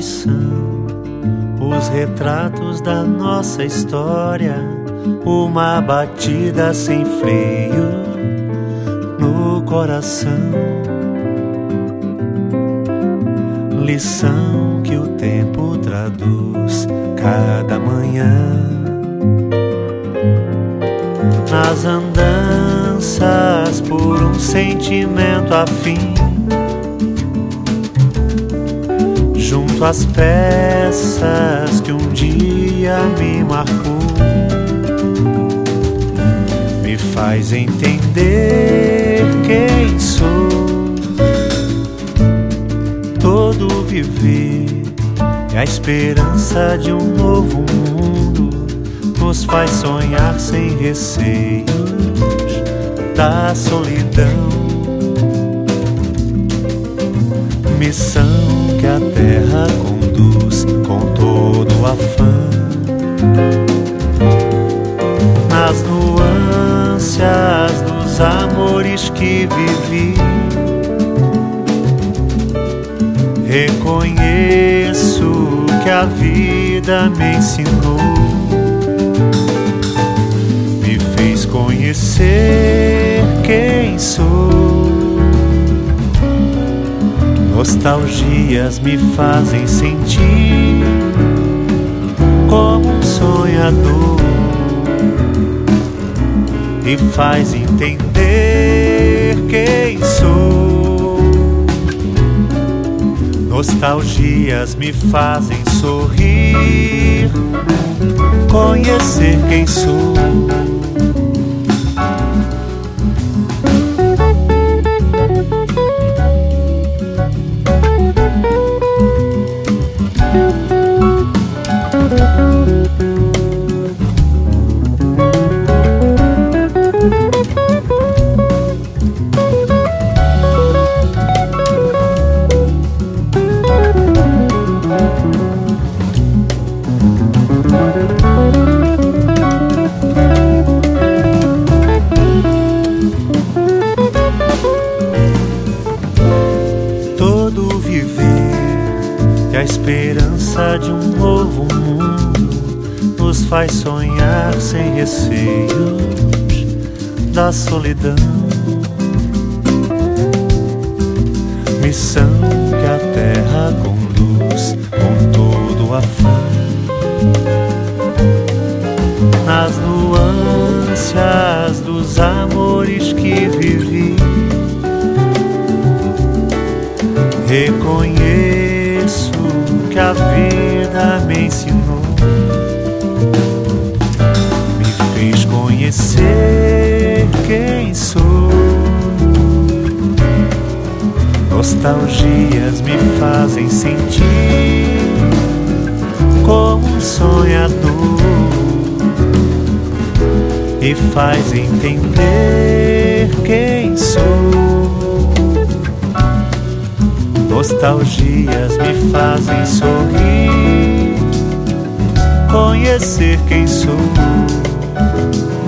Quais são os retratos da nossa história? Uma batida sem freio no coração, lição que o tempo traduz cada manhã. Nas andanças por um sentimento afim, junto às peças que um dia me marcou, me faz entender quem sou. Todo viver é a esperança de um novo mundo, nos faz sonhar sem receios da solidão. Missão que a terra conduz com todo o afã, nas nuances dos amores que vivi. Reconheço que a vida me ensinou, me fez conhecer quem sou. Nostalgias me fazem sentir como um sonhador e faz entender quem sou. Nostalgias me fazem sorrir, conhecer quem sou. Todo viver é a esperança de um novo mundo, nos faz sonhar sem receios da solidão. Missão que a terra conduz com todo o afã, nas nuances dos amores que vivi. Reconheço que a vida me ensinou, me fez conhecer quem sou. Nostalgias me fazem sentir como um sonhador e faz entender quem sou. Nostalgias me fazem sorrir, conhecer quem sou.